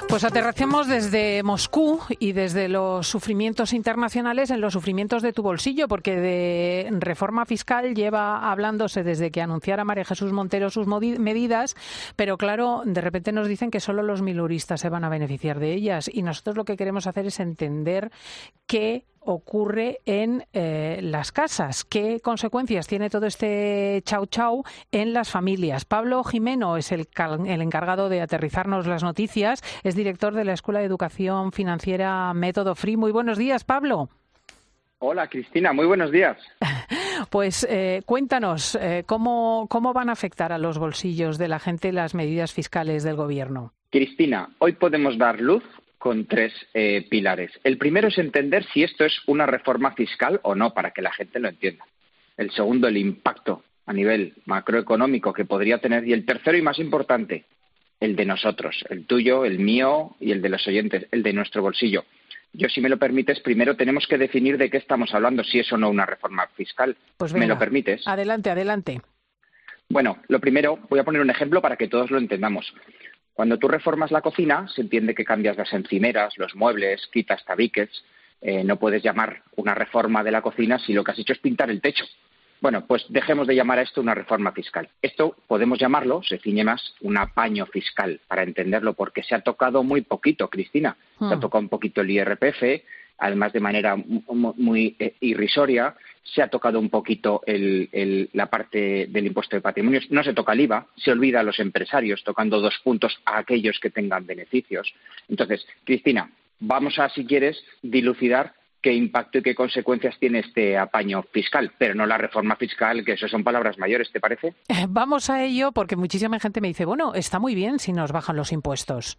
Pues aterricemos desde Moscú y desde los sufrimientos internacionales en los sufrimientos de tu bolsillo, porque de reforma fiscal lleva hablándose desde que anunciara María Jesús Montero sus medidas, pero claro, de repente nos dicen que solo los miluristas se van a beneficiar de ellas y nosotros lo que queremos hacer es entender qué ocurre en las casas, qué consecuencias tiene todo este chau chau en las familias. Pablo Jimeno es el encargado de aterrizarnos las noticias, es director de la Escuela de Educación Financiera Método Free. Muy buenos días, Pablo. Hola, Cristina, muy buenos días. Pues cuéntanos, ¿cómo van a afectar a los bolsillos de la gente las medidas fiscales del Gobierno? Cristina, hoy podemos dar luz con tres pilares. El primero es entender si esto es una reforma fiscal o no, para que la gente lo entienda. El segundo, el impacto a nivel macroeconómico que podría tener. Y el tercero y más importante, el de nosotros, el tuyo, el mío y el de los oyentes, el de nuestro bolsillo. Yo, si me lo permites, primero tenemos que definir de qué estamos hablando, si es o no una reforma fiscal. Pues venga, ¿me lo permites? Adelante, adelante. Bueno, lo primero, voy a poner un ejemplo para que todos lo entendamos. Cuando tú reformas la cocina, se entiende que cambias las encimeras, los muebles, quitas tabiques. No puedes llamar una reforma de la cocina si lo que has hecho es pintar el techo. Bueno, pues dejemos de llamar a esto una reforma fiscal. Esto podemos llamarlo, se ciñe más, un apaño fiscal, para entenderlo, porque se ha tocado muy poquito, Cristina. Se ha tocado un poquito el IRPF, además de manera muy irrisoria. Se ha tocado un poquito la parte del impuesto de patrimonio. No se toca el IVA, se olvida a los empresarios, tocando 2 puntos a aquellos que tengan beneficios. Entonces, Cristina, vamos a, si quieres, dilucidar qué impacto y qué consecuencias tiene este apaño fiscal, pero no la reforma fiscal, que eso son palabras mayores, ¿te parece? Vamos a ello, porque muchísima gente me dice, bueno, está muy bien si nos bajan los impuestos.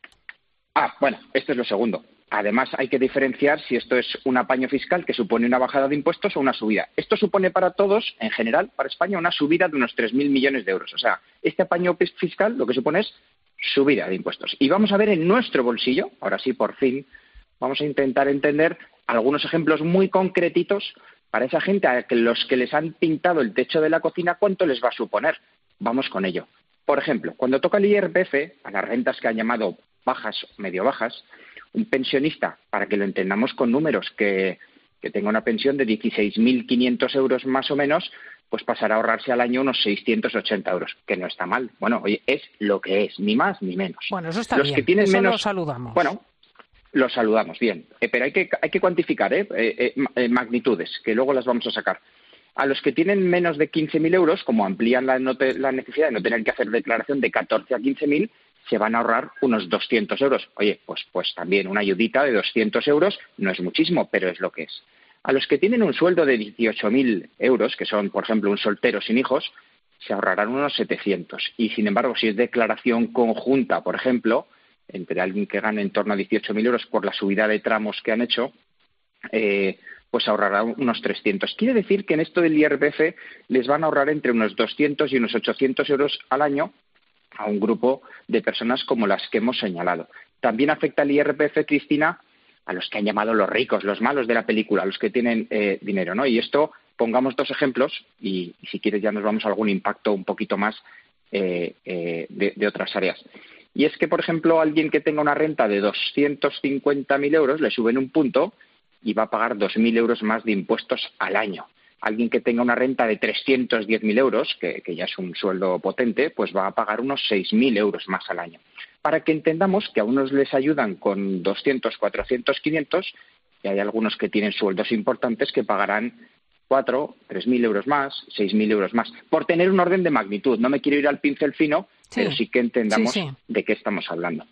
Bueno, esto es lo segundo. Además, hay que diferenciar si esto es un apaño fiscal que supone una bajada de impuestos o una subida. Esto supone para todos, en general, para España, una subida de unos 3.000 millones de euros. O sea, este apaño fiscal lo que supone es subida de impuestos. Y vamos a ver en nuestro bolsillo, ahora sí, por fin, vamos a intentar entender algunos ejemplos muy concretitos para esa gente a los que les han pintado el techo de la cocina, ¿cuánto les va a suponer? Vamos con ello. Por ejemplo, cuando toca el IRPF, a las rentas que han llamado bajas o medio bajas, un pensionista, para que lo entendamos con números, que tenga una pensión de 16.500 euros más o menos, pues pasará a ahorrarse al año unos 680 euros, que no está mal. Bueno, oye, es lo que es, ni más ni menos. Bueno, eso está los bien, que tienen eso menos, lo saludamos. Bueno, lo saludamos, bien. Pero hay que cuantificar magnitudes, que luego las vamos a sacar. A los que tienen menos de 15.000 euros, como amplían la necesidad de no tener que hacer declaración de 14 a 15.000, se van a ahorrar unos 200 euros. Oye, pues también una ayudita de 200 euros no es muchísimo, pero es lo que es. A los que tienen un sueldo de 18.000 euros, que son, por ejemplo, un soltero sin hijos, se ahorrarán unos 700. Y, sin embargo, si es declaración conjunta, por ejemplo, entre alguien que gane en torno a 18.000 euros por la subida de tramos que han hecho, pues ahorrará unos 300. Quiere decir que en esto del IRPF les van a ahorrar entre unos 200 y unos 800 euros al año a un grupo de personas como las que hemos señalado. También afecta el IRPF, Cristina, a los que han llamado los ricos, los malos de la película, los que tienen dinero, ¿no? Y esto, pongamos 2 ejemplos y si quieres ya nos vamos a algún impacto un poquito más de otras áreas. Y es que, por ejemplo, alguien que tenga una renta de 250.000 euros le suben un punto y va a pagar 2.000 euros más de impuestos al año. Alguien que tenga una renta de 310.000 euros, que ya es un sueldo potente, pues va a pagar unos 6.000 euros más al año. Para que entendamos que a unos les ayudan con 200, 400, 500, y hay algunos que tienen sueldos importantes que pagarán 4, 3.000 euros más, 6.000 euros más, por tener un orden de magnitud. No me quiero ir al pincel fino, pero sí que entendamos de qué estamos hablando.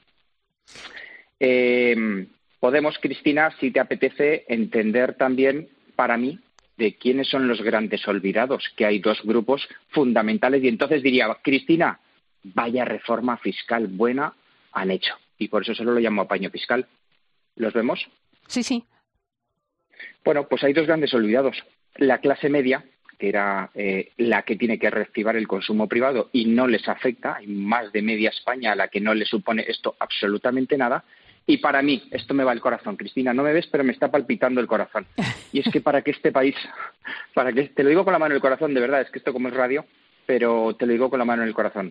Podemos, Cristina, si te apetece, entender también, para mí, de quiénes son los grandes olvidados, que hay 2 grupos fundamentales. Y entonces diría, Cristina, vaya reforma fiscal buena han hecho. Y por eso solo lo llamo apaño fiscal. ¿Los vemos? Sí, sí. Bueno, pues hay 2 grandes olvidados. La clase media, que era la que tiene que reactivar el consumo privado y no les afecta. Hay más de media España a la que no le supone esto absolutamente nada. Y para mí, esto me va al corazón, Cristina, no me ves, pero me está palpitando el corazón. Y es que para que este país, te lo digo con la mano en el corazón, de verdad, es que esto como es radio, pero te lo digo con la mano en el corazón.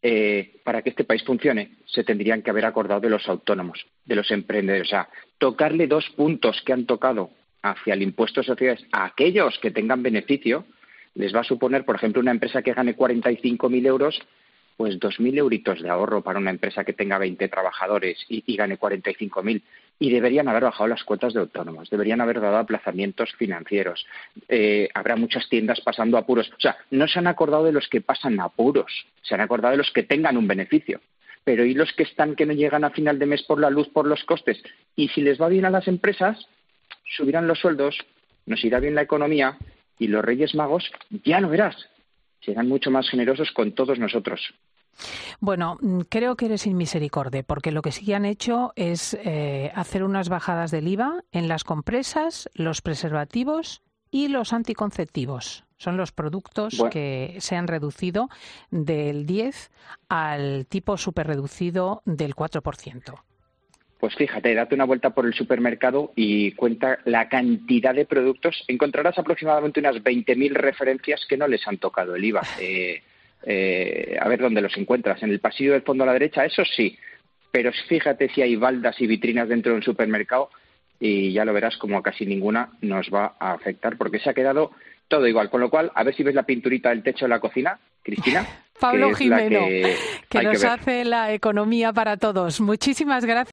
para que este país funcione, se tendrían que haber acordado de los autónomos, de los emprendedores. O sea, tocarle 2 puntos que han tocado hacia el impuesto de sociedades a aquellos que tengan beneficio, les va a suponer, por ejemplo, una empresa que gane 45.000 euros, pues 2.000 euritos de ahorro para una empresa que tenga 20 trabajadores y gane 45.000. Y deberían haber bajado las cuotas de autónomos, deberían haber dado aplazamientos financieros. Habrá muchas tiendas pasando apuros. O sea, no se han acordado de los que pasan apuros, se han acordado de los que tengan un beneficio. Pero ¿y los que no llegan a final de mes por la luz, por los costes? Y si les va bien a las empresas, subirán los sueldos, nos irá bien la economía y los Reyes Magos, ya lo verás, serán mucho más generosos con todos nosotros. Bueno, creo que eres inmisericorde, porque lo que sí han hecho es hacer unas bajadas del IVA en las compresas, los preservativos y los anticonceptivos. Son los productos que se han reducido del 10 al tipo superreducido del 4%. Pues fíjate, date una vuelta por el supermercado y cuenta la cantidad de productos. Encontrarás aproximadamente unas 20.000 referencias que no les han tocado el IVA. A ver dónde los encuentras. En el pasillo del fondo a la derecha, eso sí. Pero fíjate si hay baldas y vitrinas dentro de un supermercado y ya lo verás como a casi ninguna nos va a afectar porque se ha quedado todo igual. Con lo cual, a ver si ves la pinturita del techo de la cocina, Cristina. Pablo Jimeno, que nos hace la economía para todos. Muchísimas gracias.